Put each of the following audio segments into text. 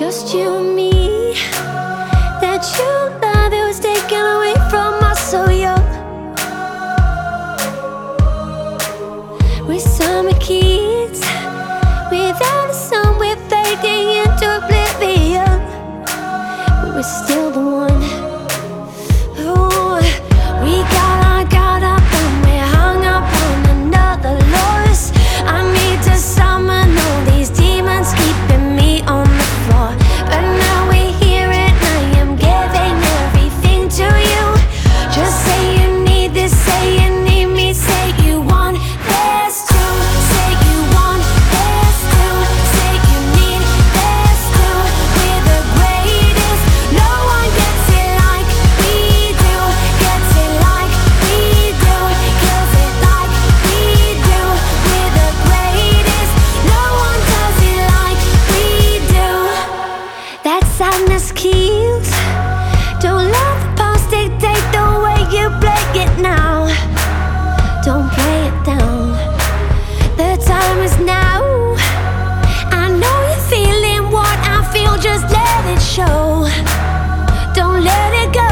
just you and me. That you love, it was taken away from us so young. We're summer kids, without the sun we're fading into oblivion, but we're still the one. Ooh, we got our guard up and we're hung up on another loss. I need to summon all these demons keeping me on the floor, but now we're here and I am giving everything to you. Just say you need this, say you need me, say you want this too, say you want this too, say you need this too. We're the greatest, no one gets it like we do, gets it like we do, kills it like we do. We're the greatest, no one does it like we do. That sadness kills, don't let the past dictate the way you play it now. Don't play it down, the time is now. I know you're feeling what I feel, just let it show. Don't let it go.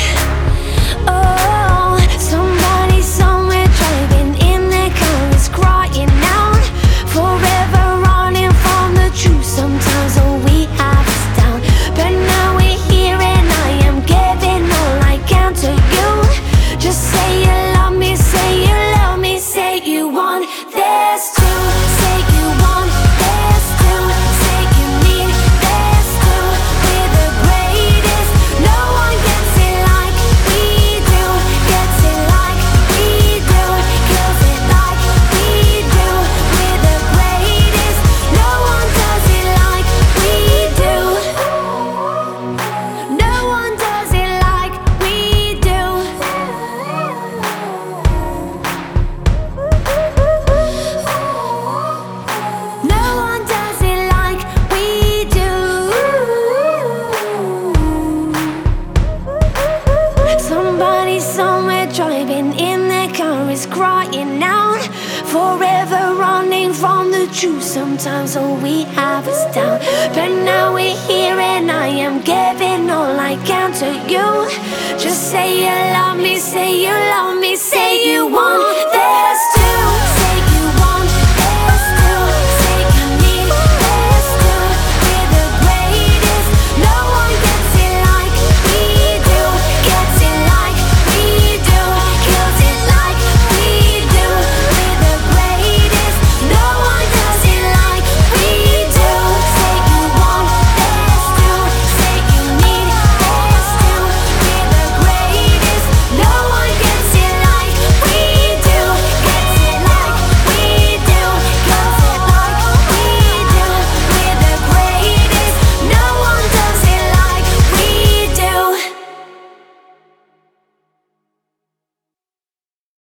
Oh, somebody somewhere driving in their car is crying out, forever running from the truth. Sometimes all we have is down, but now we're here and I am giving all I can to you. Just say you love me, say you love me, say you want this too, say you want this too, say you need this too. We're the greatest, no one gets it like we do, gets it like we do, kills it like we do. We're the greatest, no one does it like we do, no one does it like we do. No one does it like we do. Somebody somewhere driving in their car is crying out, forever running from the truth. Sometimes all we have is down, but now we're here and I am giving all I can to you. Just say you love me, say you love me, say you want